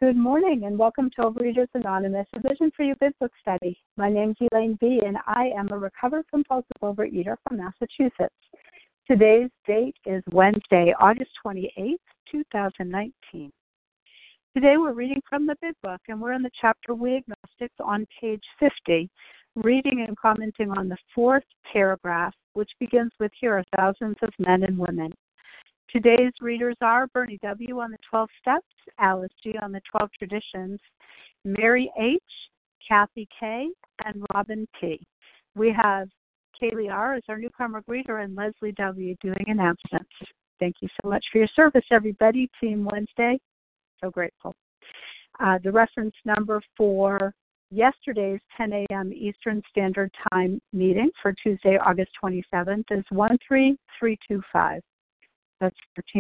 Good morning and welcome to Overeaters Anonymous, a Vision for You Big Book study. My name is Elaine B. and I am a recovered compulsive overeater from Massachusetts. Today's date is Wednesday, August 28th, 2019. Today we're reading from the Big Book and we're in the chapter We Agnostics on page 50, reading and commenting on the fourth paragraph, which begins with Here are thousands of men and women. Today's readers are Bernie W. on the 12 Steps, Alice G. on the 12 Traditions, Mary H., Kathy K., and Robin P. We have Kaylee R. as our newcomer greeter and Leslie W. doing announcements. Thank you so much for your service, everybody. Team Wednesday, so grateful. The reference number for yesterday's 10 a.m. Eastern Standard Time meeting for Tuesday, August 27th is 13325. That's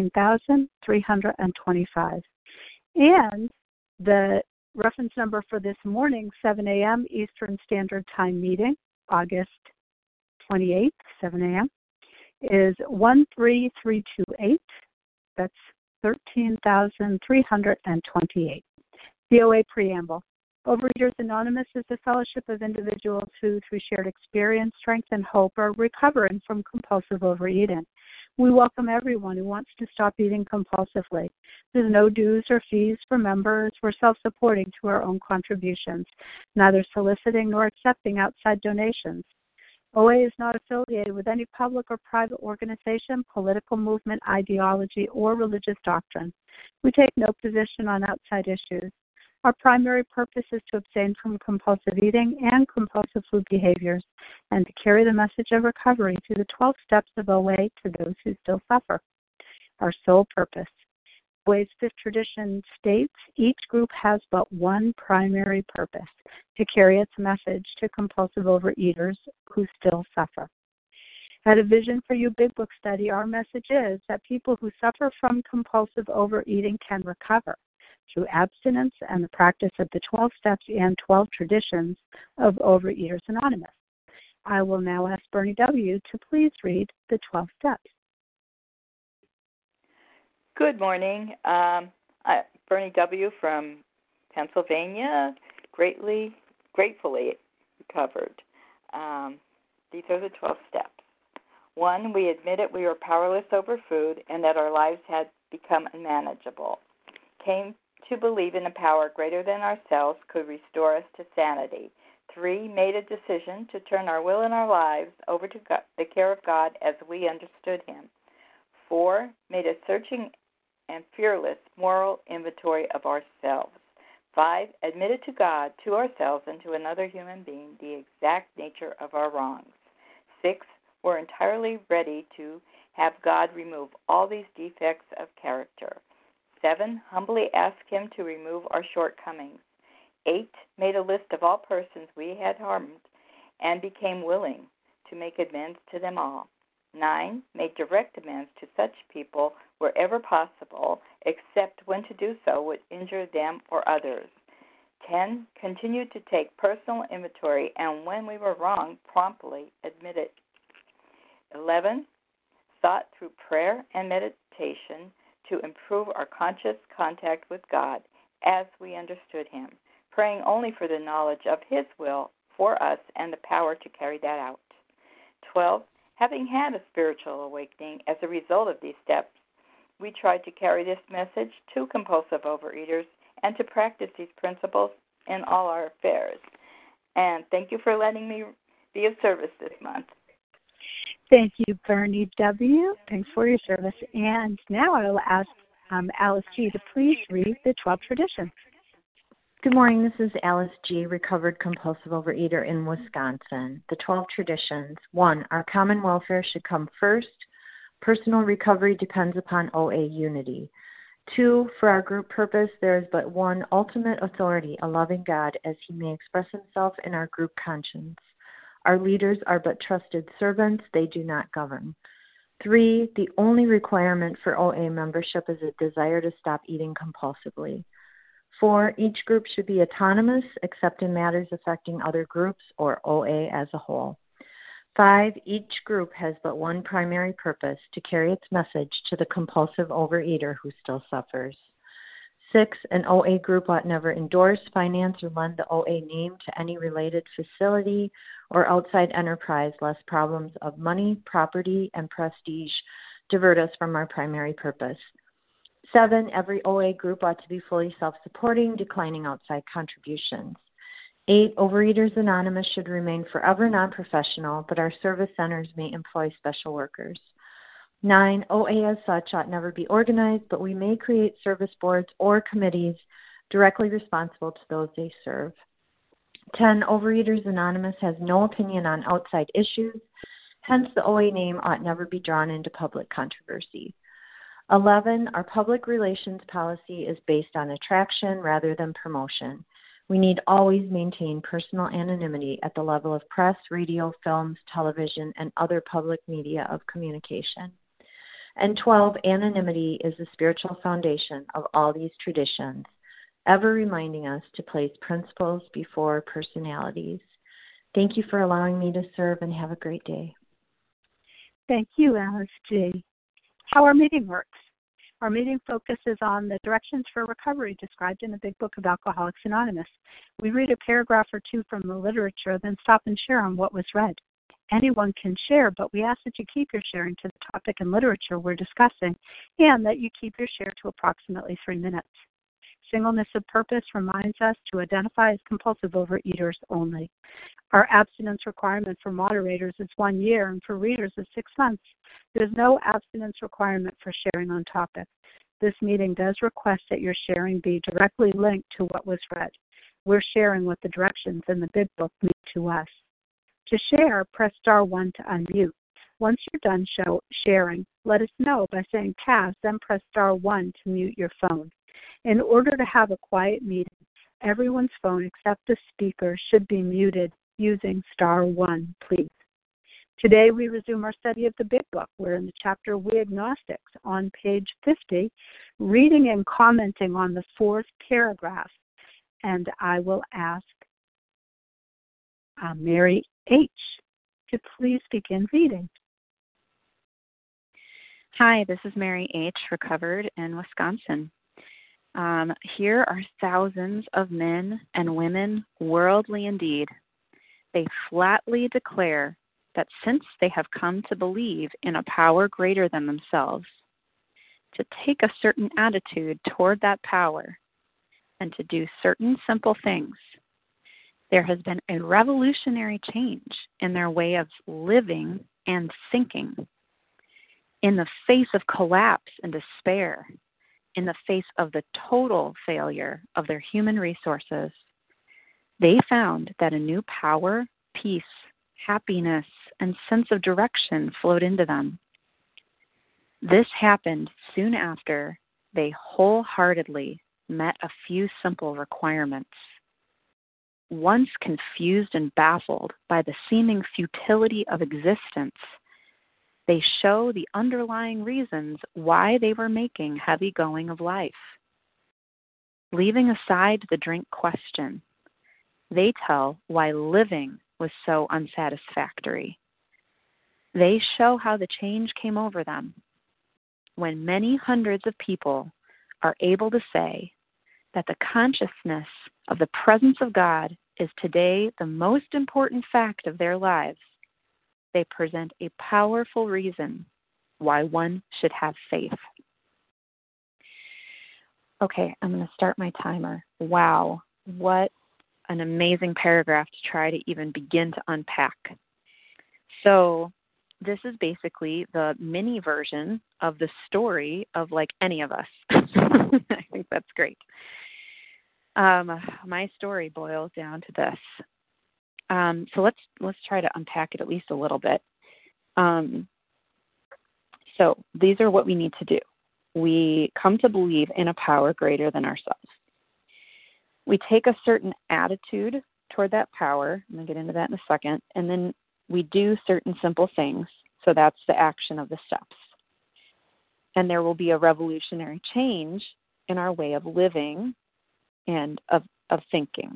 13,325. And the reference number for this morning, 7 a.m. Eastern Standard Time meeting, August 28th, 7 a.m., is 13328. That's 13,328. DOA Preamble. Overeaters Anonymous is a fellowship of individuals who, through shared experience, strength, and hope, are recovering from compulsive overeating. We welcome everyone who wants to stop eating compulsively. There's no dues or fees for members. We're self-supporting to our own contributions, neither soliciting nor accepting outside donations. OA is not affiliated with any public or private organization, political movement, ideology, or religious doctrine. We take no position on outside issues. Our primary purpose is to abstain from compulsive eating and compulsive food behaviors and to carry the message of recovery through the 12 steps of OA to those who still suffer. Our sole purpose. OA's fifth tradition states each group has but one primary purpose, to carry its message to compulsive overeaters who still suffer. At a Vision for You Big Book study, our message is that people who suffer from compulsive overeating can recover through abstinence and the practice of the 12 steps and 12 traditions of Overeaters Anonymous. I will now ask Bernie W. to please read the 12 steps. Good morning. Bernie W. from Pennsylvania, gratefully recovered. These are the 12 steps. 1, we admitted we were powerless over food and that our lives had become unmanageable. Came to believe in a power greater than ourselves could restore us to sanity. 3, made a decision to turn our will and our lives over to God, the care of God as we understood Him. 4, made a searching and fearless moral inventory of ourselves. 5, admitted to God, to ourselves, and to another human being the exact nature of our wrongs. 6, were entirely ready to have God remove all these defects of character. 7, humbly asked Him to remove our shortcomings. 8, made a list of all persons we had harmed and became willing to make amends to them all. 9, made direct amends to such people wherever possible, except when to do so would injure them or others. 10, continued to take personal inventory and when we were wrong, promptly admitted. 11, sought through prayer and meditation to improve our conscious contact with God as we understood Him, praying only for the knowledge of His will for us and the power to carry that out. 12, having had a spiritual awakening as a result of these steps, we tried to carry this message to compulsive overeaters and to practice these principles in all our affairs. And thank you for letting me be of service this month. Thank you, Bernie W. Thanks for your service. And now I will ask Alice G. to please read the 12 traditions. Good morning. This is Alice G., recovered compulsive overeater in Wisconsin. The 12 traditions. 1, our common welfare should come first. Personal recovery depends upon OA unity. 2, for our group purpose, there is but one ultimate authority, a loving God, as He may express Himself in our group conscience. Our leaders are but trusted servants, they do not govern. 3, the only requirement for OA membership is a desire to stop eating compulsively. 4, each group should be autonomous, except in matters affecting other groups or OA as a whole. 5, each group has but one primary purpose, to carry its message to the compulsive overeater who still suffers. 6, an OA group ought never endorse, finance, or lend the OA name to any related facility or outside enterprise, lest problems of money, property, and prestige divert us from our primary purpose. 7, every OA group ought to be fully self-supporting, declining outside contributions. 8, Overeaters Anonymous should remain forever non-professional, but our service centers may employ special workers. 9, OA as such ought never be organized, but we may create service boards or committees directly responsible to those they serve. 10, Overeaters Anonymous has no opinion on outside issues, hence the OA name ought never be drawn into public controversy. 11, our public relations policy is based on attraction rather than promotion. We need always maintain personal anonymity at the level of press, radio, films, television, and other public media of communication. And 12, anonymity is the spiritual foundation of all these traditions, ever reminding us to place principles before personalities. Thank you for allowing me to serve, and have a great day. Thank you, Alice G. How our meeting works. Our meeting focuses on the directions for recovery described in the Big Book of Alcoholics Anonymous. We read a paragraph or two from the literature, then stop and share on what was read. Anyone can share, but we ask that you keep your sharing to the topic and literature we're discussing, and that you keep your share to approximately 3 minutes. Singleness of purpose reminds us to identify as compulsive overeaters only. Our abstinence requirement for moderators is 1 year, and for readers is 6 months. There's no abstinence requirement for sharing on topic. This meeting does request that your sharing be directly linked to what was read. We're sharing what the directions in the Big Book mean to us. To share, press star 1 to unmute. Once you're done sharing, let us know by saying pass, then press star 1 to mute your phone. In order to have a quiet meeting, everyone's phone except the speaker should be muted using star 1, please. Today we resume our study of the Big Book. We're in the chapter We Agnostics on page 50, reading and commenting on the 4th paragraph. And I will ask Mary H. to please begin reading. Hi, this is Mary H., recovered in Wisconsin. Here are thousands of men and women, worldly indeed. They flatly declare that since they have come to believe in a power greater than themselves, to take a certain attitude toward that power, and to do certain simple things, there has been a revolutionary change in their way of living and thinking. In the face of collapse and despair, in the face of the total failure of their human resources, they found that a new power, peace, happiness, and sense of direction flowed into them. This happened soon after they wholeheartedly met a few simple requirements. Once confused and baffled by the seeming futility of existence, they show the underlying reasons why they were making heavy going of life. Leaving aside the drink question, they tell why living was so unsatisfactory. They show how the change came over them. When many hundreds of people are able to say that the consciousness of the presence of God is today the most important fact of their lives, they present a powerful reason why one should have faith. Okay, I'm going to start my timer. Wow, what an amazing paragraph to try to even begin to unpack. So this is basically the mini version of the story of like any of us. I think that's great. My story boils down to this. So let's try to unpack it at least a little bit. So these are what we need to do. We come to believe in a power greater than ourselves. We take a certain attitude toward that power. I'm going to get into that in a second. And then we do certain simple things. So that's the action of the steps. And there will be a revolutionary change in our way of living and of thinking.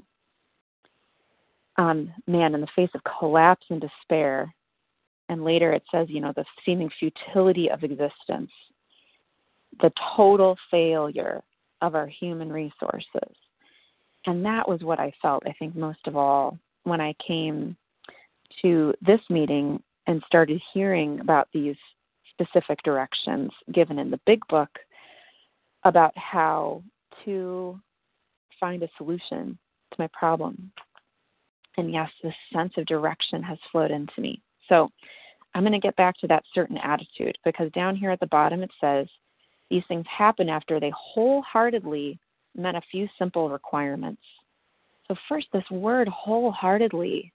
In the face of collapse and despair, and later it says, the seeming futility of existence, the total failure of our human resources. And that was what I felt, I think, most of all when I came to this meeting and started hearing about these specific directions given in the big book about how to find a solution to my problem. And yes, this sense of direction has flowed into me. So I'm going to get back to that certain attitude, because down here at the bottom it says, these things happen after they wholeheartedly met a few simple requirements. So first, this word wholeheartedly,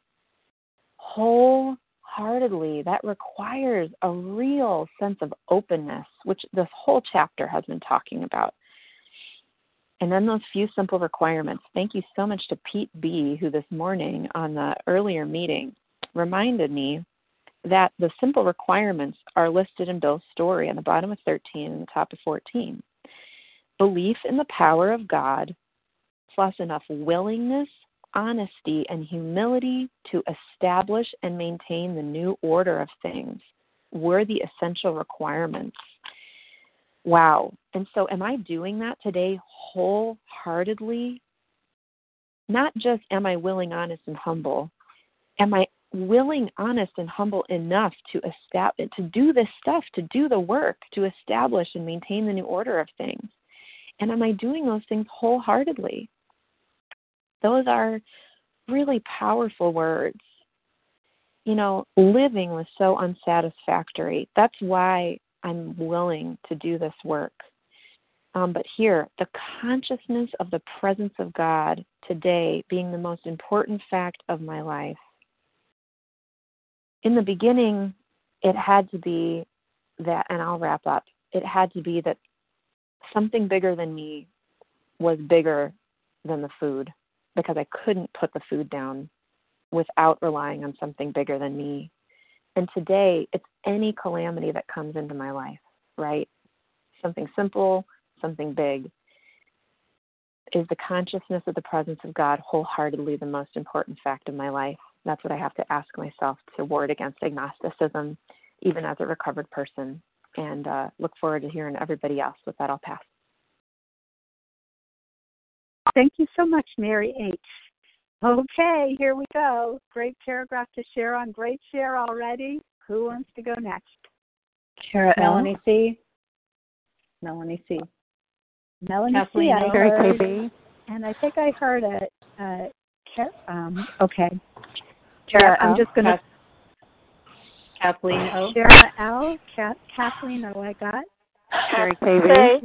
that requires a real sense of openness, which this whole chapter has been talking about. And then those few simple requirements. Thank you so much to Pete B., who this morning on the earlier meeting reminded me that the simple requirements are listed in Bill's story on the bottom of 13 and the top of 14. Belief in the power of God, plus enough willingness, honesty, and humility to establish and maintain the new order of things were the essential requirements. Wow. And so am I doing that today wholeheartedly? Not just am I willing, honest, and humble. Am I willing, honest, and humble enough to do this stuff, to do the work, to establish and maintain the new order of things? And am I doing those things wholeheartedly? Those are really powerful words. You know, living was so unsatisfactory. That's why I'm willing to do this work. But here, the consciousness of the presence of God today being the most important fact of my life. In the beginning, it had to be that, and I'll wrap up, it had to be that something bigger than me was bigger than the food, because I couldn't put the food down without relying on something bigger than me. And today, it's any calamity that comes into my life, right? Something simple, something big. Is the consciousness of the presence of God wholeheartedly the most important fact of my life? That's what I have to ask myself to ward against agnosticism, even as a recovered person. And look forward to hearing everybody else. With that, I'll pass. Thank you so much, Mary H. Okay, here we go. Great paragraph to share on. Great share already. Who wants to go next? Melanie C. Melanie C. Melanie Kathleen C. I heard, KB. And I think I heard it. Okay. Kara I'm L. just going to. Kathleen O. Sarah L. Kathleen O. I got. Sherry KB.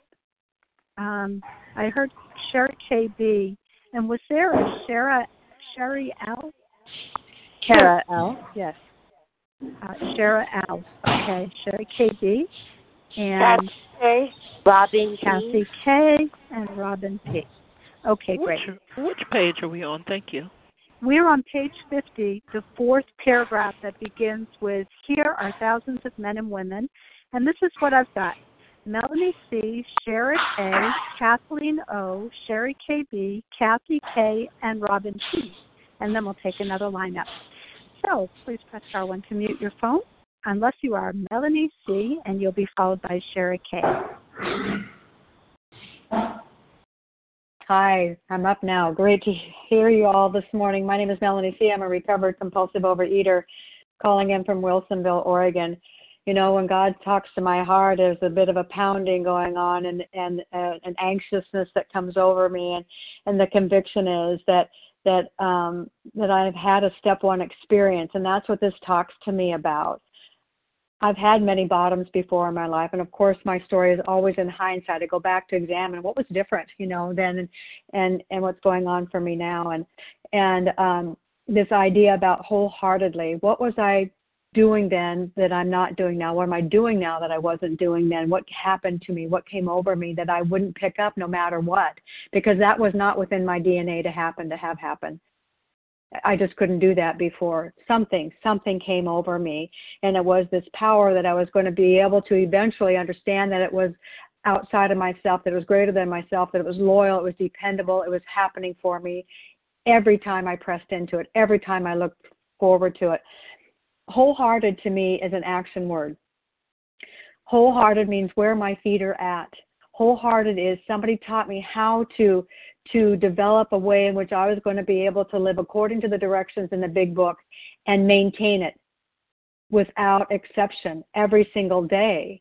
I heard Sherry KB. And was there a Sherry L? Kara L. Yes. Shara L. Okay. Sherry KB. And Robin Kathy K. And Robin P. Okay, great. Which page are we on? Thank you. We're on page 50, the fourth paragraph that begins with, here are thousands of men and women. And this is what I've got. Melanie C., Sherry A., Kathleen O., Sherry KB, Kathy K., and Robin P. And then we'll take another lineup. So please press star 1 to mute your phone, unless you are Melanie C., and you'll be followed by Sherry K. Hi, I'm up now. Great to hear you all this morning. My name is Melanie C. I'm a recovered compulsive overeater calling in from Wilsonville, Oregon. You know, when God talks to my heart, there's a bit of a pounding going on and an anxiousness that comes over me. And the conviction is that I've had a step 1 experience, and that's what this talks to me about. I've had many bottoms before in my life, and of course my story is always in hindsight. I go back to examine what was different, then and what's going on for me now. And this idea about wholeheartedly, what was I doing then that I'm not doing now? What am I doing now that I wasn't doing then? What happened to me? What came over me that I wouldn't pick up no matter what? Because that was not within my DNA to have happen. I just couldn't do that before. Something came over me, and it was this power that I was going to be able to eventually understand that it was outside of myself, that it was greater than myself, that it was loyal, it was dependable, it was happening for me every time I pressed into it, every time I looked forward to it. Wholehearted to me is an action word. Wholehearted means where my feet are at. Wholehearted is somebody taught me how to develop a way in which I was going to be able to live according to the directions in the big book and maintain it without exception every single day.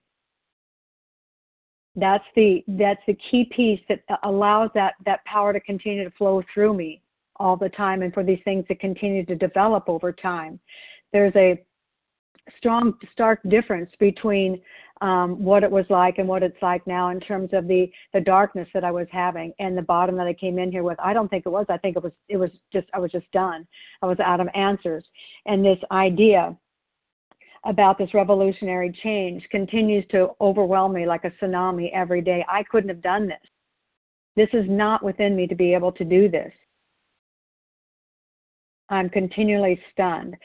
That's the key piece that allows that power to continue to flow through me all the time, and for these things to continue to develop over time. There's a strong, stark difference between what it was like and what it's like now in terms of the darkness that I was having and the bottom that I came in here with. I don't think it was. I think it was just, I was just done. I was out of answers. And this idea about this revolutionary change continues to overwhelm me like a tsunami every day. I couldn't have done this. This is not within me to be able to do this. I'm continually stunned.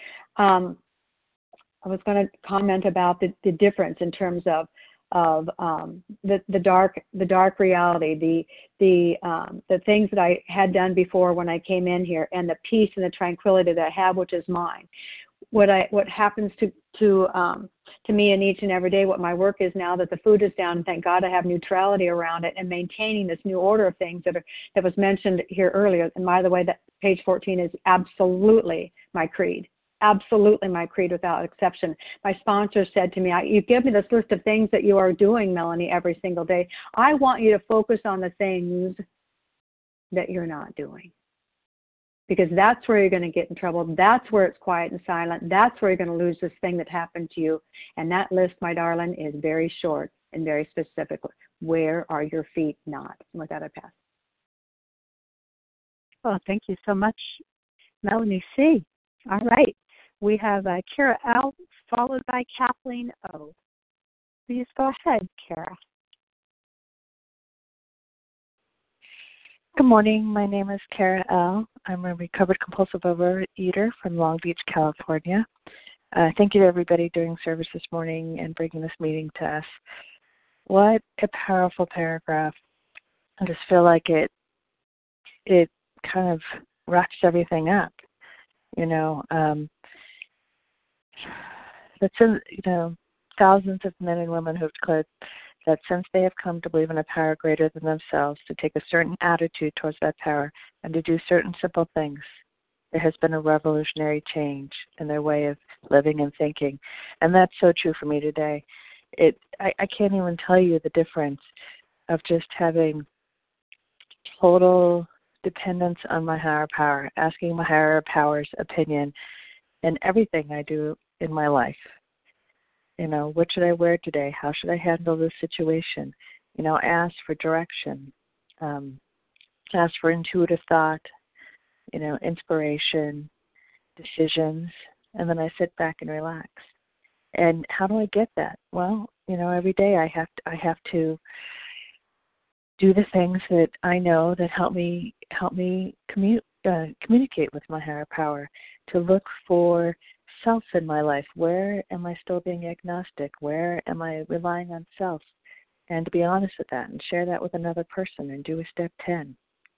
I was going to comment about the difference in terms of the dark reality, the things that I had done before when I came in here, and the peace and the tranquility that I have, which is mine. What happens to me in each and every day, what my work is now that the food is down, and thank God I have neutrality around it, and maintaining this new order of things that was mentioned here earlier. And by the way, that page 14 is absolutely my creed. Absolutely my creed without exception. My sponsor said to me, you give me this list of things that you are doing, Melanie, every single day. I want you to focus on the things that you're not doing. Because that's where you're going to get in trouble. That's where it's quiet and silent. That's where you're going to lose this thing that happened to you. And that list, my darling, is very short and very specific. Where are your feet not? And with that, I pass. Well, thank you so much, Melanie C. All right. We have Kara L. followed by Kathleen O. Please go ahead, Kara. Good morning. My name is Kara L. I'm a recovered compulsive overeater from Long Beach, California. Thank you to everybody doing service this morning and bringing this meeting to us. What a powerful paragraph. I just feel like it kind of wraps everything up. That's thousands of men and women who've declared that since they have come to believe in a power greater than themselves, to take a certain attitude towards that power, and to do certain simple things, there has been a revolutionary change in their way of living and thinking. And that's so true for me today. I can't even tell you the difference of just having total dependence on my higher power, asking my higher power's opinion in everything I do in my life. What should I wear today? How should I handle this situation? Ask for direction, ask for intuitive thought, inspiration, decisions, and then I sit back and relax. And how do I get that? Well, every day I have to do the things that I know that help me communicate with my higher power, to look for self in my life. Where am I still being agnostic? Where am I relying on self? And to be honest with that and share that with another person and do a step 10.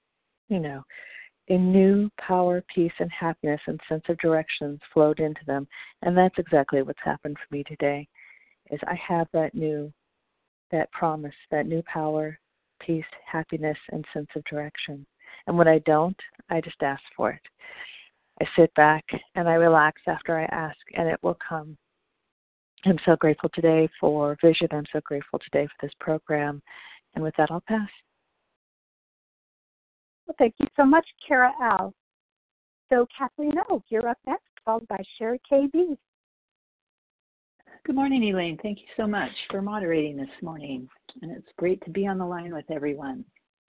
A new power, peace, and happiness and sense of direction flowed into them. And that's exactly what's happened for me today, is I have that promise, that new power, peace, happiness, and sense of direction. And when I don't, I just ask for it. I sit back and I relax after I ask, and it will come. I'm so grateful today for Vision. I'm so grateful today for this program. And with that, I'll pass. Well, thank you so much, Kara L. So, Kathleen O., you're up next, followed by Sherry KB. Good morning, Elaine. Thank you so much for moderating this morning. And it's great to be on the line with everyone.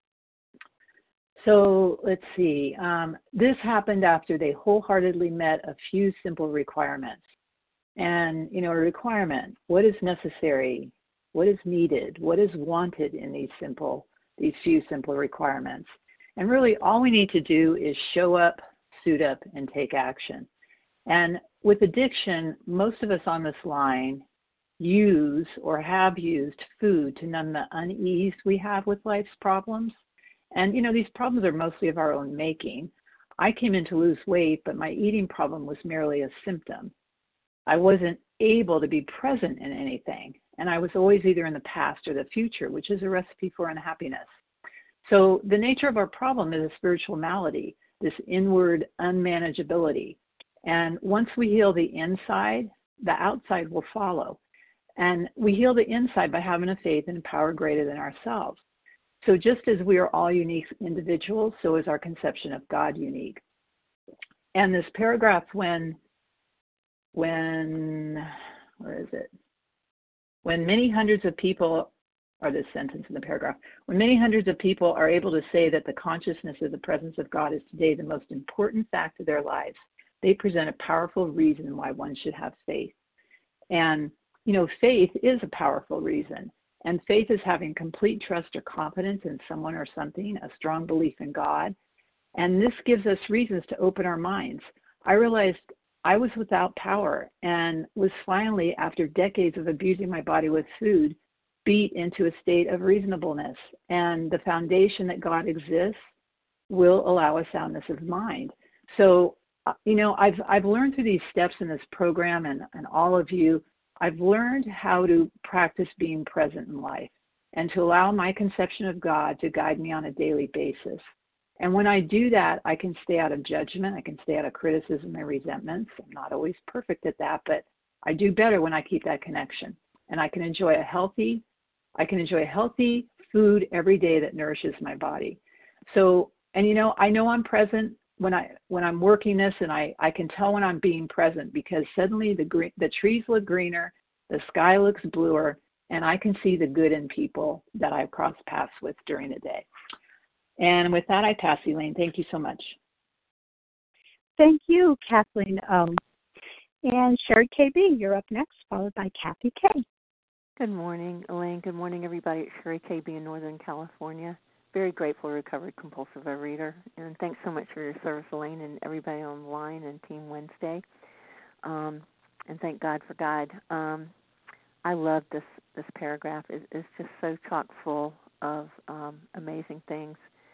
So let's see. This happened after they wholeheartedly met a few simple requirements. And, a requirement, what is necessary, what is needed, what is wanted in these few simple requirements. And really all we need to do is show up, suit up, and take action. And with addiction, most of us on this line use or have used food to numb the unease we have with life's problems. And, these problems are mostly of our own making. I came in to lose weight, but my eating problem was merely a symptom. I wasn't able to be present in anything. And I was always either in the past or the future, which is a recipe for unhappiness. So the nature of our problem is a spiritual malady, this inward unmanageability. And once we heal the inside, the outside will follow. And we heal the inside by having a faith in a power greater than ourselves. So just as we are all unique individuals, so is our conception of God unique. And this paragraph, when many hundreds of people, or this sentence in the paragraph, when many hundreds of people are able to say that the consciousness of the presence of God is today the most important fact of their lives, they present a powerful reason why one should have faith. And, faith is a powerful reason. And faith is having complete trust or confidence in someone or something, a strong belief in God. And this gives us reasons to open our minds. I realized I was without power and was finally, after decades of abusing my body with food, beat into a state of reasonableness. And the foundation that God exists will allow a soundness of mind. So, I've learned through these steps in this program, and all of you, I've learned how to practice being present in life and to allow my conception of God to guide me on a daily basis. And when I do that, I can stay out of judgment. I can stay out of criticism and resentments. I'm not always perfect at that, but I do better when I keep that connection. And I can enjoy healthy food every day that nourishes my body. So, and I know I'm present when I'm working this, and I can tell when I'm being present, because suddenly the trees look greener, the sky looks bluer, and I can see the good in people that I've crossed paths with during the day. And with that, I pass, Elaine. Thank you so much. Thank you, Kathleen O. And Sherry KB, you're up next, followed by Kathy K. Good morning, Elaine. Good morning, everybody. It's Sherry KB in Northern California. Very grateful, recovered compulsive overeater. And thanks so much for your service, Elaine, and everybody on the line and Team Wednesday. And thank God for God. I love this paragraph. It's just so chock full of amazing things.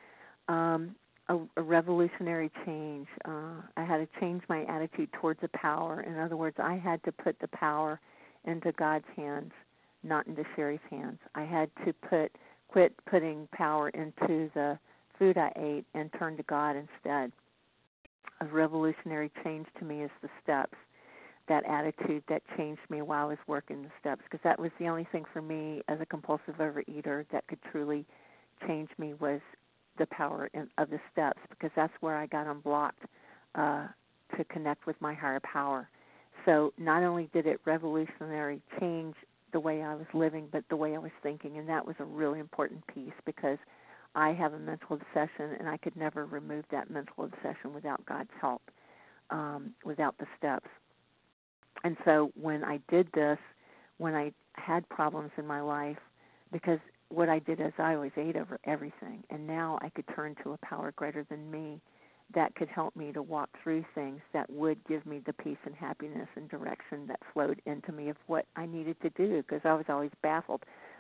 A revolutionary change. I had to change my attitude towards the power. In other words, I had to put the power into God's hands, not into Sherry's hands. I had to quit putting power into the food I ate and turn to God instead. A revolutionary change to me is the steps, that attitude that changed me while I was working the steps, because that was the only thing for me as a compulsive overeater that could truly change me, was the power of the steps, because that's where I got unblocked to connect with my higher power. So not only did it revolutionary change the way I was living, but the way I was thinking, and that was a really important piece, because I have a mental obsession, and I could never remove that mental obsession without God's help, without the steps. And so when I did this, when I had problems in my life, because what I did is I always ate over everything, and now I could turn to a power greater than me that could help me to walk through things that would give me the peace and happiness and direction that flowed into me of what I needed to do, because I was always baffled.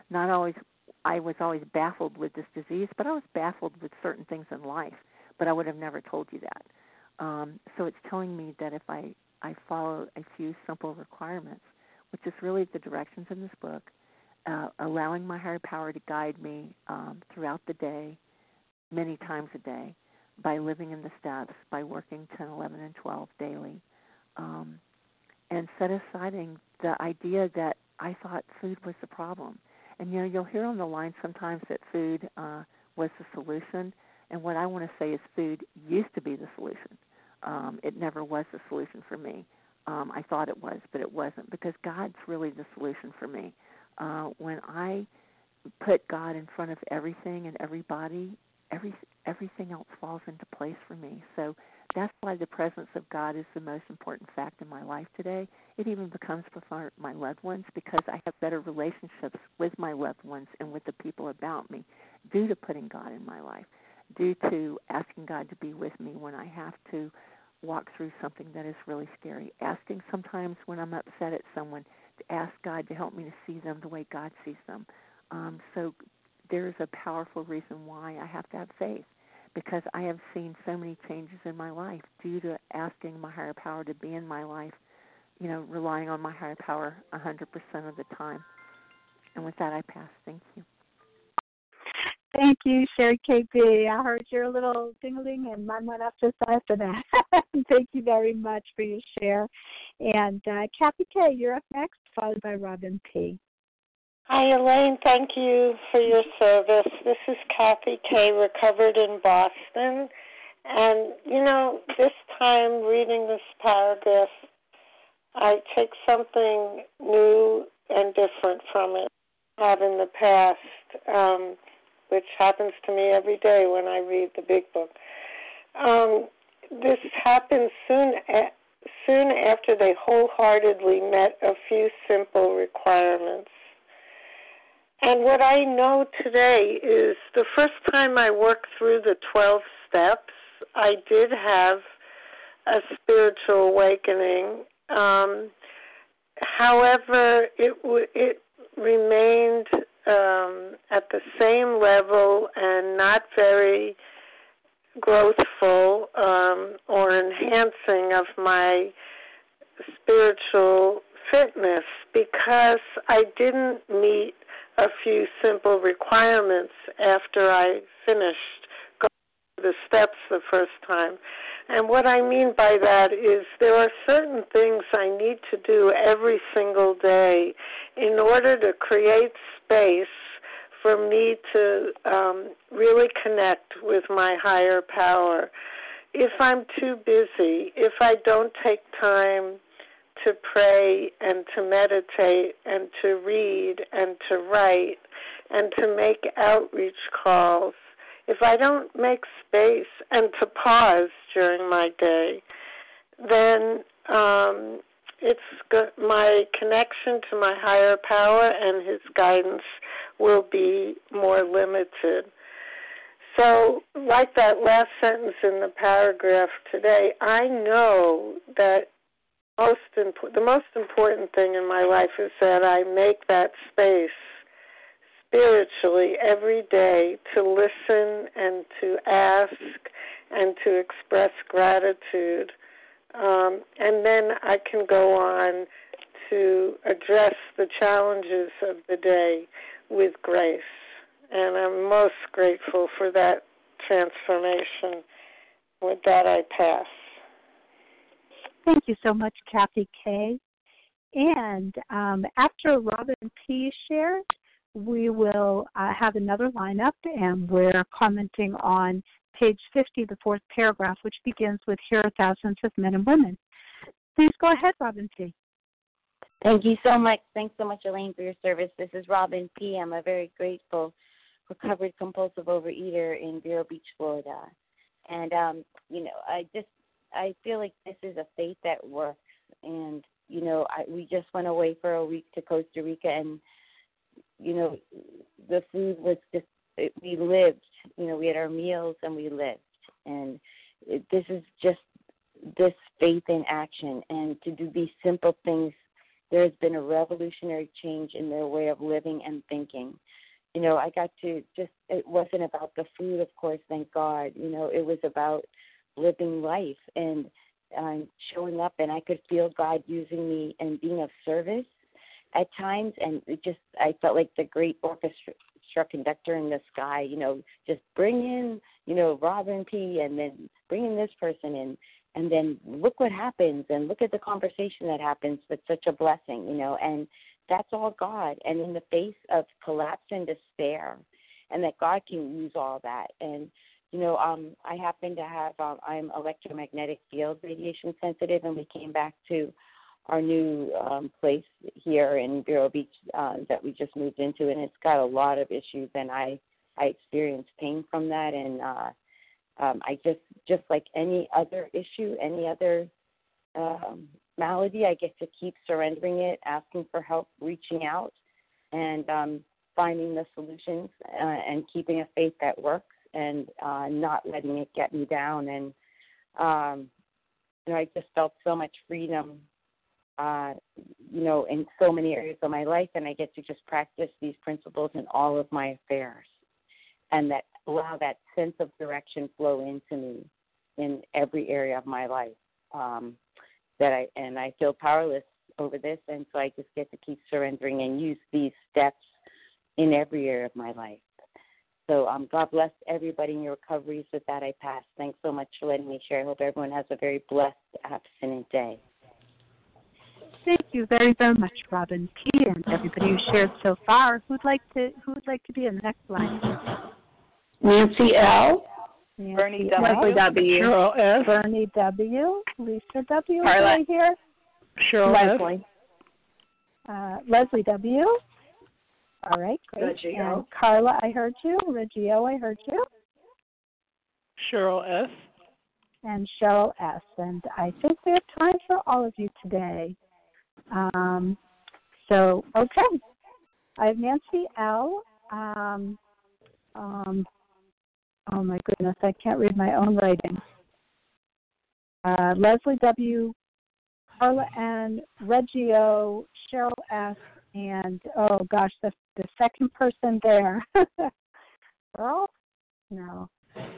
I was always baffled with this disease, but I was baffled with certain things in life, but I would have never told you that. So it's telling me that if I follow a few simple requirements, which is really the directions in this book, allowing my higher power to guide me throughout the day, many times a day, by living in the steps, by working 10, 11, and 12 daily, and set aside the idea that I thought food was the problem. And, you'll hear on the line sometimes that food was the solution, and what I want to say is food used to be the solution. It never was the solution for me. I thought it was, but it wasn't, because God's really the solution for me. When I put God in front of everything and everybody, everything else falls into place for me. So that's why the presence of God is the most important fact in my life today. It even becomes for my loved ones, because I have better relationships with my loved ones and with the people about me due to putting God in my life, due to asking God to be with me when I have to walk through something that is really scary, asking sometimes when I'm upset at someone to ask God to help me to see them the way God sees them. So there's a powerful reason why I have to have faith, because I have seen so many changes in my life due to asking my higher power to be in my life, relying on my higher power 100% of the time. And with that, I pass. Thank you. Thank you, Sherry KB. I heard your little ding-a-ling, and mine went up just after that. Thank you very much for your share. And Kathy K., you're up next, followed by Robin P. Hi, Elaine. Thank you for your service. This is Kathy K., recovered in Boston. And, this time reading this paragraph, I take something new and different from it I have in the past, which happens to me every day when I read the big book. This happened soon after they wholeheartedly met a few simple requirements. And what I know today is the first time I worked through the 12 steps, I did have a spiritual awakening. However, it remained at the same level and not very growthful or enhancing of my spiritual fitness because I didn't meet a few simple requirements after I finished going through the steps the first time. And what I mean by that is there are certain things I need to do every single day in order to create space for me to really connect with my higher power. If I'm too busy, if I don't take time to pray and to meditate and to read and to write and to make outreach calls, if I don't make space and to pause during my day, then my connection to my higher power and his guidance will be more limited. So, like that last sentence in the paragraph today, I know that the most important thing in my life is that I make that space spiritually every day to listen and to ask and to express gratitude. And then I can go on to address the challenges of the day with grace. And I'm most grateful for that transformation. With that, I pass. Thank you so much, Kathy K. And after Robin P. shares, we will have another lineup, and we're commenting on page 50, the fourth paragraph, which begins with, "Here are thousands of men and women." Please go ahead, Robin P. Thank you so much. Thanks so much, Elaine, for your service. This is Robin P. I'm a very grateful recovered compulsive overeater in Vero Beach, Florida. And, I feel like this is a faith that works. And, we just went away for a week to Costa Rica, and, the food was just, we lived. We had our meals and we lived. And this is just this faith in action. And to do these simple things, there has been a revolutionary change in their way of living and thinking. I got to it wasn't about the food, of course, thank God. It was about living life and showing up, and I could feel God using me and being of service at times, and I felt like the great orchestra conductor in the sky, just bring in, Robin P., and then bring in this person in, and then look what happens, and look at the conversation that happens. It's such a blessing, and that's all God. And in the face of collapse and despair, and that God can use all that. And, I happen to have, I'm electromagnetic field radiation sensitive, and we came back to our new place here in Vero Beach that we just moved into, and it's got a lot of issues, and I experienced pain from that, and I just like any other issue, any other malady, I get to keep surrendering it, asking for help, reaching out, and finding the solutions and keeping a faith that works, and not letting it get me down. And I just felt so much freedom in so many areas of my life, and I get to just practice these principles in all of my affairs, and that allow that sense of direction flow into me in every area of my life. I feel powerless over this, and so I just get to keep surrendering and use these steps in every area of my life. So God bless everybody in your recoveries. With that, I pass. Thanks so much for letting me share. I hope everyone has a very blessed, abstinent day. Thank you very, very much, Robin P. and everybody who shared so far. Who'd like to be in the next line? Nancy L. Bernie W. W. Cheryl S. Bernie W. Lisa W. Carla. Right here. Cheryl Leslie. Leslie W. All right, great. Reggie And O. Carla, I heard you. Reggie O, I heard you. Cheryl S. And Cheryl S. And I think we have time for all of you today. Okay. I have Nancy L. Oh, my goodness, I can't read my own writing. Leslie W., Carla N., Reggie O., Cheryl S., and, oh, gosh, the second person there. Earl? No.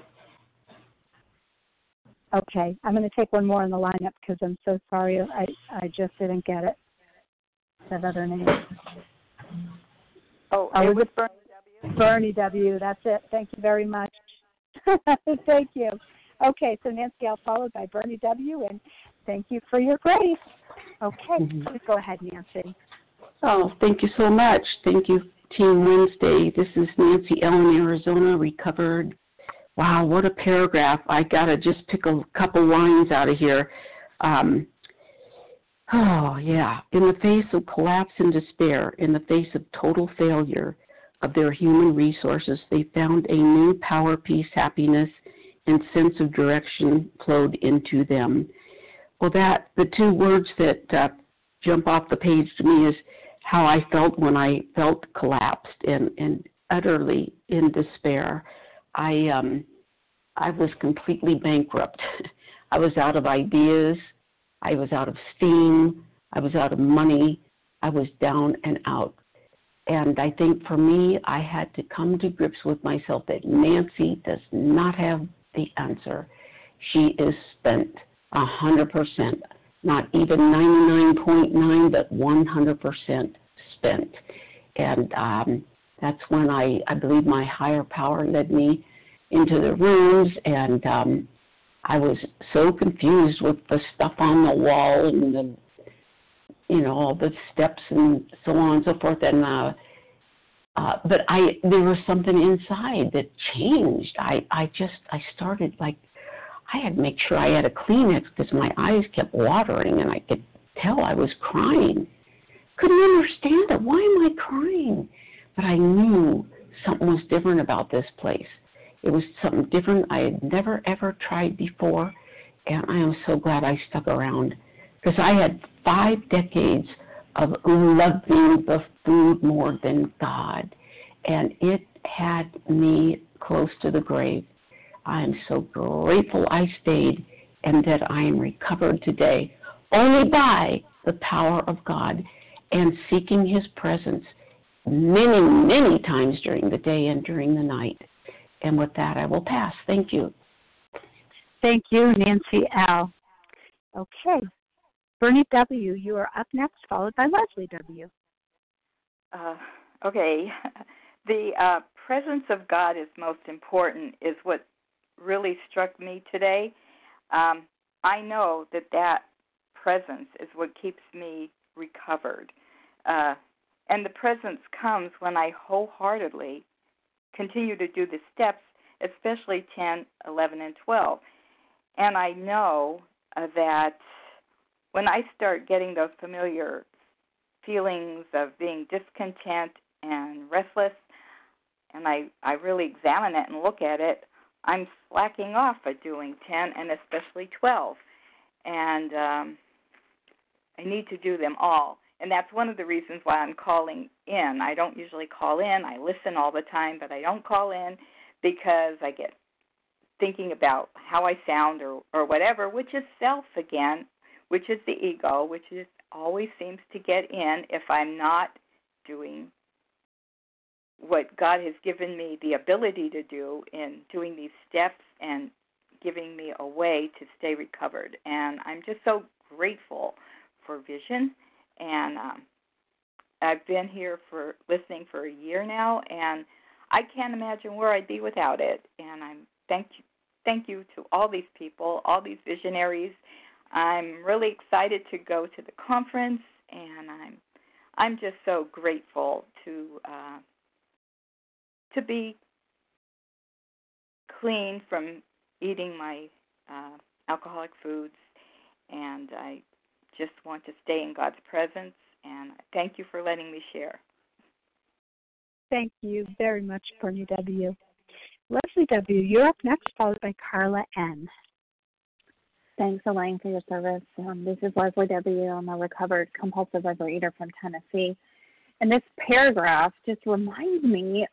Okay, I'm going to take one more in the lineup because I'm so sorry. I just didn't get it. That other name. Oh, it was Bernie W. Bernie W. That's it. Thank you very much. Thank you. Okay, so Nancy L. followed by Bernie W. And thank you for your grace. Okay, please go ahead, Nancy. Oh, thank you so much. Thank you, Team Wednesday. This is Nancy L. in Arizona, recovered. Wow, what a paragraph. I got to just pick a couple lines out of here. In the face of collapse and despair, in the face of total failure of their human resources, they found a new power, peace, happiness, and sense of direction flowed into them. Well, the two words that jump off the page to me is how I felt when I felt collapsed and utterly in despair. I was completely bankrupt. I was out of ideas. I was out of steam. I was out of money. I was down and out. And I think for me, I had to come to grips with myself that Nancy does not have the answer. She is spent 100%, not even 99.9, but 100% spent. And that's when I believe my higher power led me into the rooms, and I was so confused with the stuff on the wall and all the steps and so on and so forth. And but there was something inside that changed. I started I had to make sure I had a Kleenex because my eyes kept watering and I could tell I was crying. Couldn't understand it. Why am I crying? But I knew something was different about this place. It was something different I had never, ever tried before, and I am so glad I stuck around because I had 5 decades of loving the food more than God, and it had me close to the grave. I am so grateful I stayed and that I am recovered today only by the power of God and seeking His presence many, many times during the day and during the night. And with that, I will pass. Thank you. Thank you, Nancy L. Okay. Bernie W., you are up next, followed by Leslie W. Okay. The presence of God is most important is what really struck me today. I know that presence is what keeps me recovered. And the presence comes when I wholeheartedly continue to do the steps, especially 10, 11, and 12. And I know that when I start getting those familiar feelings of being discontent and restless, and I really examine it and look at it, I'm slacking off at doing 10 and especially 12. And I need to do them all. And that's one of the reasons why I'm calling in. I don't usually call in. I listen all the time, but I don't call in because I get thinking about how I sound or whatever, which is self again, which is the ego, which always seems to get in if I'm not doing what God has given me the ability to do in doing these steps and giving me a way to stay recovered. And I'm just so grateful for vision and I've been here for listening for a year now, and I can't imagine where I'd be without it. And I'm thank you to all these people, all these visionaries. I'm really excited to go to the conference, and I'm just so grateful to be clean from eating my alcoholic foods, and I just want to stay in God's presence, and thank you for letting me share. Thank you very much, Bernie W. Leslie W., you're up next, followed by Carla N. Thanks, Elaine, for your service. This is Leslie W. I'm a recovered compulsive overeater from Tennessee. And this paragraph just reminds me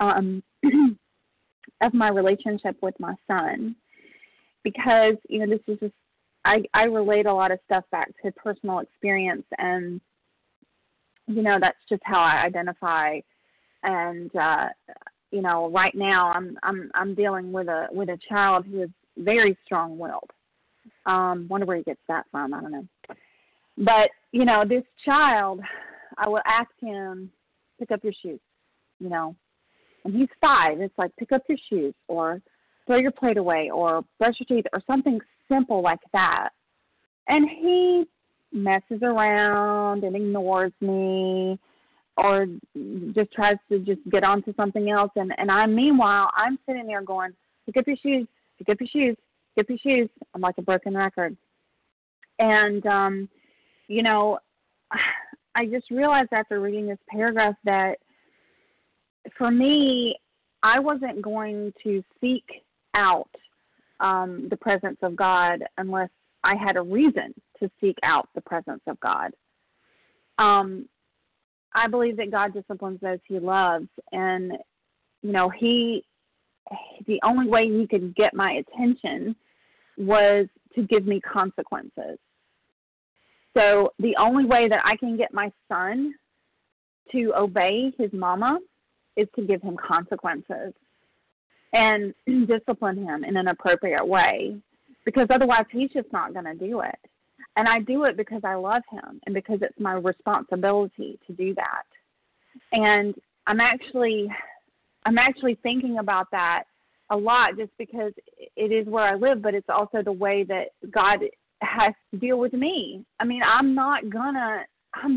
of my relationship with my son, because, this is just, I relate a lot of stuff back to personal experience, and, that's just how I identify. And, right now I'm dealing with a child who is very strong-willed. Wonder where he gets that from. I don't know. But, this child, I will ask him, pick up your shoes, and he's 5. It's like, pick up your shoes, or throw your plate away, or brush your teeth, or something simple like that. And he messes around and ignores me, or just tries to just get onto something else. And meanwhile, I'm sitting there going, pick up your shoes, pick up your shoes, pick up your shoes. I'm like a broken record. And, I just realized after reading this paragraph that for me, I wasn't going to seek out the presence of God unless I had a reason to seek out the presence of God. I believe that God disciplines those he loves, and, the only way he could get my attention was to give me consequences. So the only way that I can get my son to obey his mama is to give him consequences and discipline him in an appropriate way, because otherwise he's just not going to do it. And I do it because I love him and because it's my responsibility to do that. And I'm actually thinking about that a lot, just because it is where I live, but it's also the way that God has to deal with me. I mean, I'm not gonna,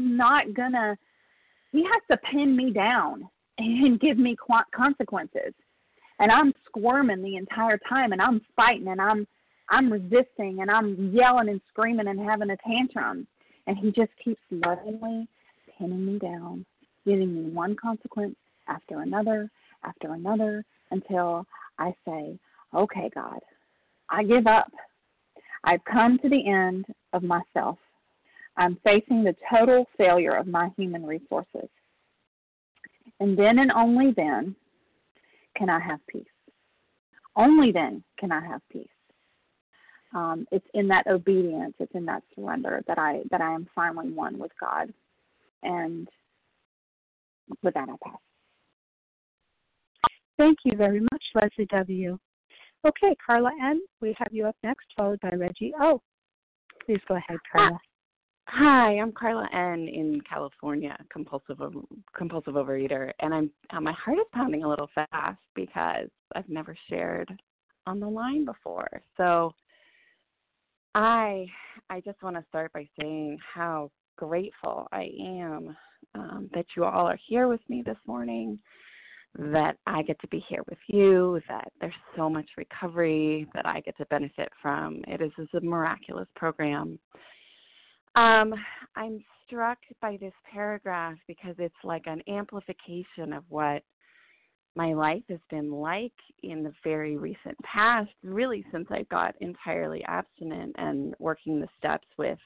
he has to pin me down and give me consequences. And I'm squirming the entire time, and I'm fighting, and I'm resisting, and I'm yelling and screaming and having a tantrum. And he just keeps lovingly pinning me down, giving me one consequence after another, until I say, okay, God, I give up. I've come to the end of myself. I'm facing the total failure of my human resources. And then and only then can I have peace. Only then can I have peace. It's in that obedience, it's in that surrender that I am finally one with God. And with that, I pass. Thank you very much, Leslie W. Okay, Carla N., we have you up next, followed by Reggie O. Please go ahead, Carla. Hi, I'm Carla N. in California, compulsive overeater, and my heart is pounding a little fast because I've never shared on the line before. So I just want to start by saying how grateful I am that you all are here with me this morning, that I get to be here with you, that there's so much recovery that I get to benefit from. It is a miraculous program. I'm struck by this paragraph because it's like an amplification of what my life has been like in the very recent past, really since I got entirely abstinent and working the steps with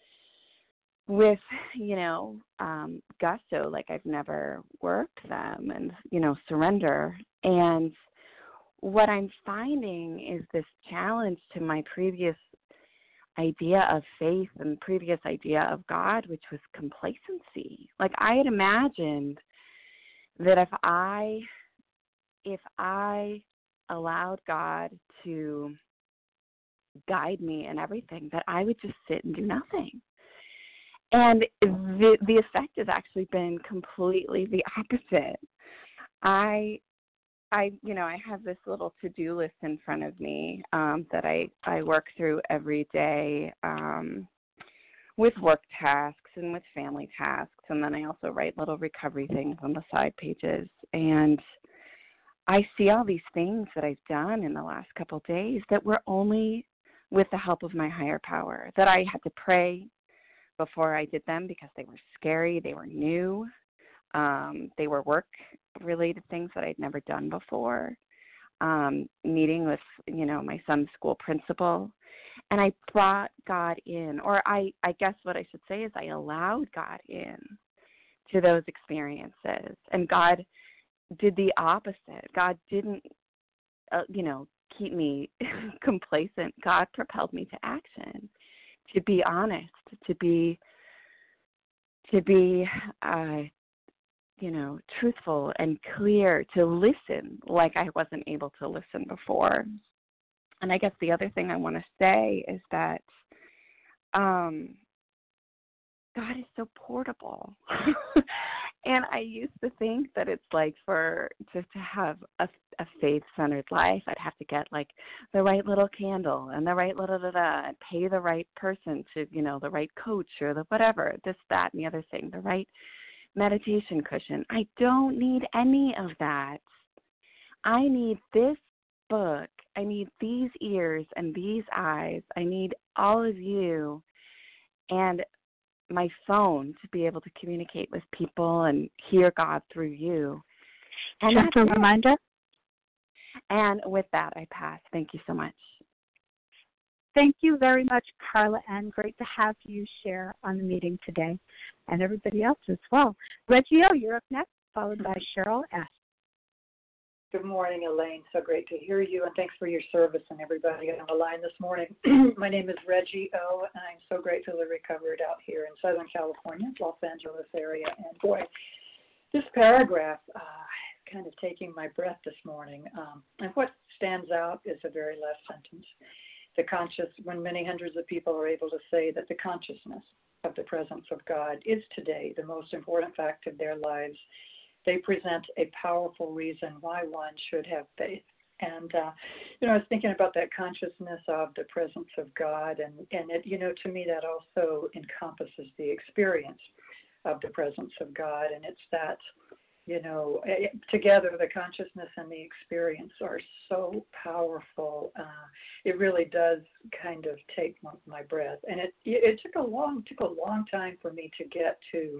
gusto, like I've never worked them, and, surrender. And what I'm finding is this challenge to my previous idea of faith and previous idea of God, which was complacency. Like I had imagined that if I allowed God to guide me in everything, that I would just sit and do nothing. And the effect has actually been completely the opposite. I have this little to-do list in front of me that I work through every day with work tasks and with family tasks, and then I also write little recovery things on the side pages. And I see all these things that I've done in the last couple of days that were only with the help of my higher power, that I had to pray before I did them because they were scary, they were new, they were work-related things that I'd never done before, meeting with, my son's school principal. And I brought God in, or I guess what I should say is I allowed God in to those experiences. And God did the opposite. God didn't, keep me complacent. God propelled me to action, to be honest, to be truthful and clear, to listen like I wasn't able to listen before. And I guess the other thing I want to say is that God is so portable. And I used to think that it's like to have a faith-centered life, I'd have to get like the right little candle and the right and pay the right person to, the right coach or the whatever, this, that, and the other thing, the right meditation cushion. I don't need any of that. I need this book. I need these ears and these eyes. I need all of you and my phone to be able to communicate with people and hear God through you. And just a reminder. And with that, I pass. Thank you so much. Thank you very much, Carla Ann. Great to have you share on the meeting today, and everybody else as well. Reggie O, you're up next, followed by Cheryl S. Good morning, Elaine. So great to hear you, and thanks for your service and everybody on the line this morning. My name is Reggie O, and I'm so gratefully recovered out here in Southern California, Los Angeles area. And boy, this paragraph kind of taking my breath this morning. And what stands out is the very last sentence. When many hundreds of people are able to say that the consciousness of the presence of God is today the most important fact of their lives, they present a powerful reason why one should have faith. And, I was thinking about that consciousness of the presence of God, and it, to me, that also encompasses the experience of the presence of God. And it's that, together, the consciousness and the experience are so powerful. It really does kind of take my breath. And it took a long time for me to get to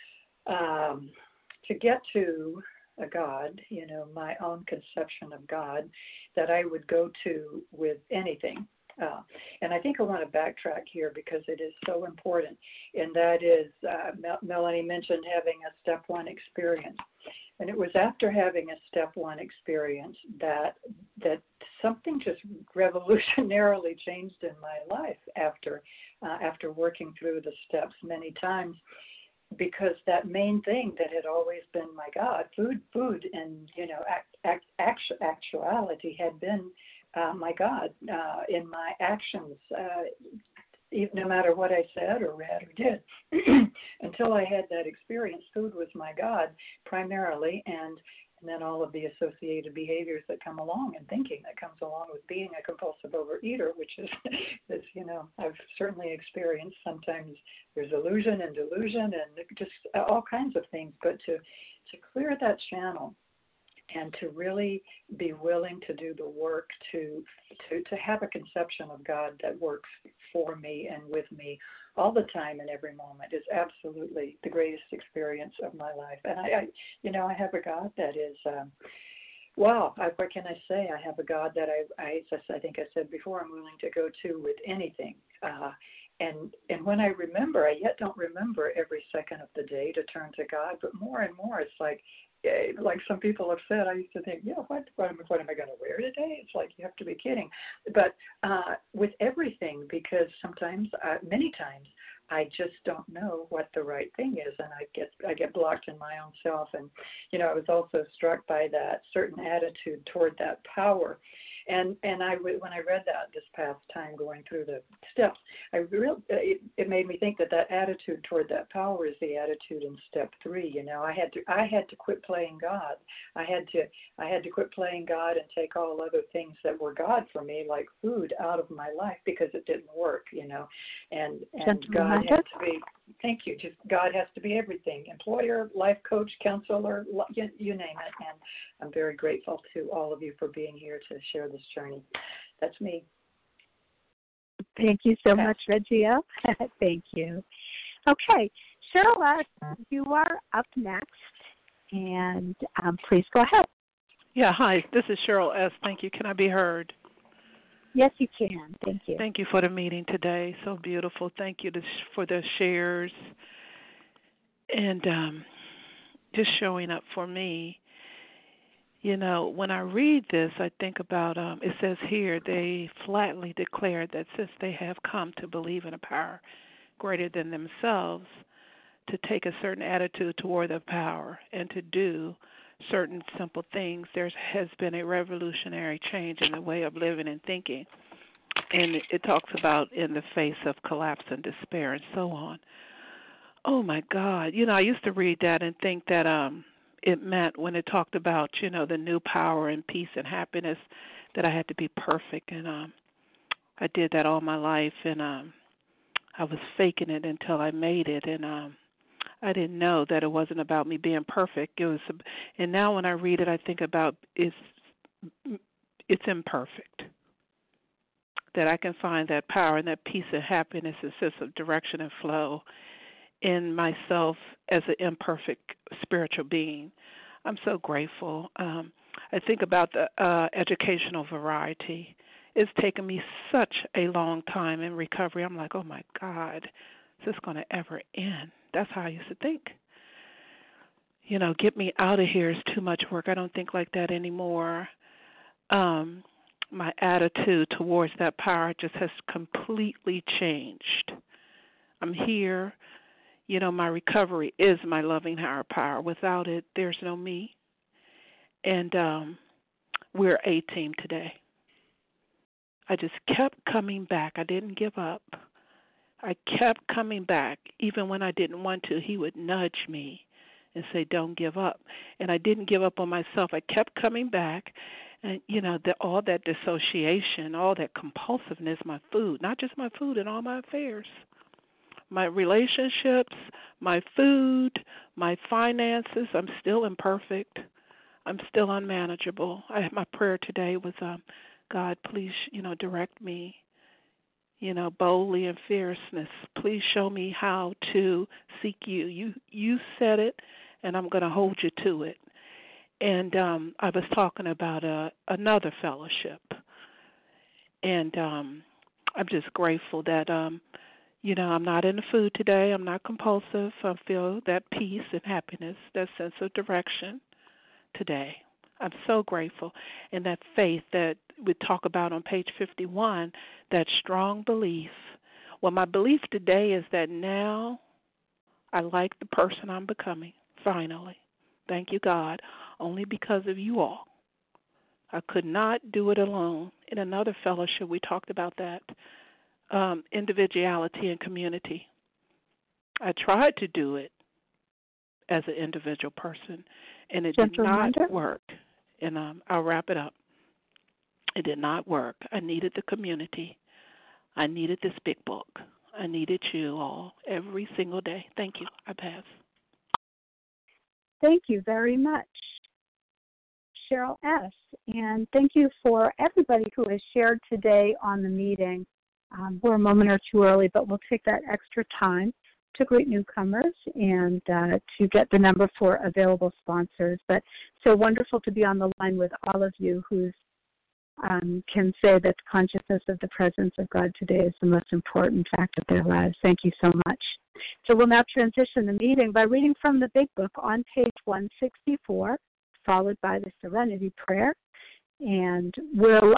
a God, my own conception of God that I would go to with anything. And I think I want to backtrack here because it is so important. And that is, Melanie mentioned having a step one experience. And it was after having a step one experience that something just revolutionarily changed in my life after working through the steps many times. Because that main thing that had always been my God, food, and actuality had been my God in my actions, even no matter what I said or read or did. Until I had that experience, food was my God primarily, and then all of the associated behaviors that come along and thinking that comes along with being a compulsive overeater, which is I've certainly experienced. Sometimes there's illusion and delusion and just all kinds of things, but to clear that channel and to really be willing to do the work to have a conception of God that works for me and with me all the time and every moment is absolutely the greatest experience of my life. And I have a God that is, what can I say? I have a God that I think I said before, I'm willing to go to with anything. And when I remember, I yet don't remember every second of the day to turn to God, but more and more it's like some people have said, I used to think, what am I going to wear today? It's like, you have to be kidding. But with everything, because many times, I just don't know what the right thing is, and I get blocked in my own self. And I was also struck by that certain attitude toward that power. And when I read that this past time going through the steps, it made me think that attitude toward that power is the attitude in step 3. You know, I had to quit playing God. I had to quit playing God and take all other things that were God for me, like food, out of my life because it didn't work. You know, and God has to be. Thank you. Just God has to be everything: employer, life coach, counselor, you name it. And I'm very grateful to all of you for being here to share this journey. That's me. Thank you so much, Regia. Thank you. Okay, Cheryl, you are up next, and please go ahead. Yeah, hi. This is Cheryl S. Thank you. Can I be heard? Yes, you can. Thank you. Thank you for the meeting today. So beautiful. Thank you for the shares and just showing up for me. You know, when I read this, I think about, it says here, they flatly declared that since they have come to believe in a power greater than themselves, to take a certain attitude toward the power and to do certain simple things, there has been a revolutionary change in the way of living and thinking. And it talks about in the face of collapse and despair and so on. Oh, my God. You know, I used to read that and think that it meant when it talked about, you know, the new power and peace and happiness that I had to be perfect. And I did that all my life, and I was faking it until I made it. And I didn't know that it wasn't about me being perfect. It was, and now when I read it, I think about it's imperfect. That I can find that power and that peace and happiness and sense of direction and flow in myself as an imperfect spiritual being. I'm so grateful. I think about the educational variety. It's taken me such a long time in recovery. I'm like, oh, my God, is this going to ever end? That's how I used to think. You know, get me out of here is too much work. I don't think like that anymore. My attitude towards that power just has completely changed. I'm here. You know, my recovery is my loving higher power. Without it, there's no me. And we're a team today. I just kept coming back. I didn't give up. I kept coming back. Even when I didn't want to, he would nudge me and say, don't give up. And I didn't give up on myself. I kept coming back. And, you know, all that dissociation, all that compulsiveness, my food, not just my food and all my affairs, my relationships, my food, my finances, I'm still imperfect. I'm still unmanageable. My prayer today was, God, please, you know, direct me, you know, boldly and fierceness. Please show me how to seek you. You said it, and I'm going to hold you to it. And I was talking about another fellowship, and I'm just grateful that, you know, I'm not in the food today. I'm not compulsive. I feel that peace and happiness, that sense of direction today. I'm so grateful. And that faith that we talk about on page 51, that strong belief. Well, my belief today is that now I like the person I'm becoming, finally. Thank you, God, only because of you all. I could not do it alone. In another fellowship, we talked about that, individuality and community. I tried to do it as an individual person, and it did not work. And I'll wrap it up. It did not work. I needed the community. I needed this big book. I needed you all every single day. Thank you. I pass. Thank you very much, Cheryl S. And thank you for everybody who has shared today on the meeting. We're a moment or two early, but we'll take that extra time to greet newcomers and to get the number for available sponsors. But so wonderful to be on the line with all of you who can say that the consciousness of the presence of God today is the most important fact of their lives. Thank you so much. So we'll now transition the meeting by reading from the Big Book on page 164, followed by the Serenity Prayer. And we'll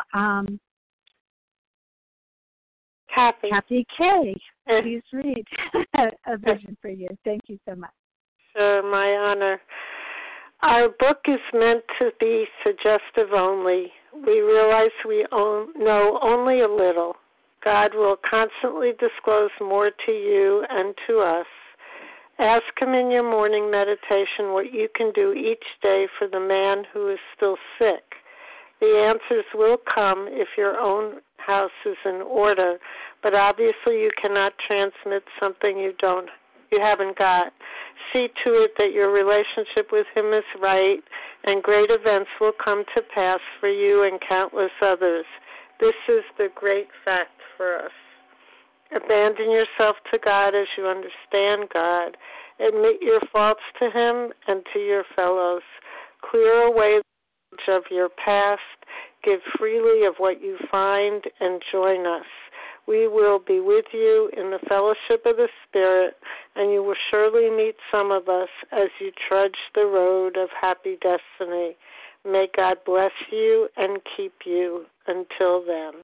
Kathy K., please read A Vision for You. Thank you so much. Sure, my honor. Our book is meant to be suggestive only. we realize we know only a little. God will constantly disclose more to you and to us. Ask Him in your morning meditation what you can do each day for the man who is still sick. The answers will come if your own house is in order, but obviously you cannot transmit something you haven't got. See to it that your relationship with Him is right, and great events will come to pass for you and countless others. This is the great fact for us. Abandon yourself to God as you understand God. Admit your faults to Him and to your fellows. Clear away the edge of your past. Give freely of what you find and join us. We will be with you in the fellowship of the Spirit, and you will surely meet some of us as you trudge the road of happy destiny. May God bless you and keep you until then.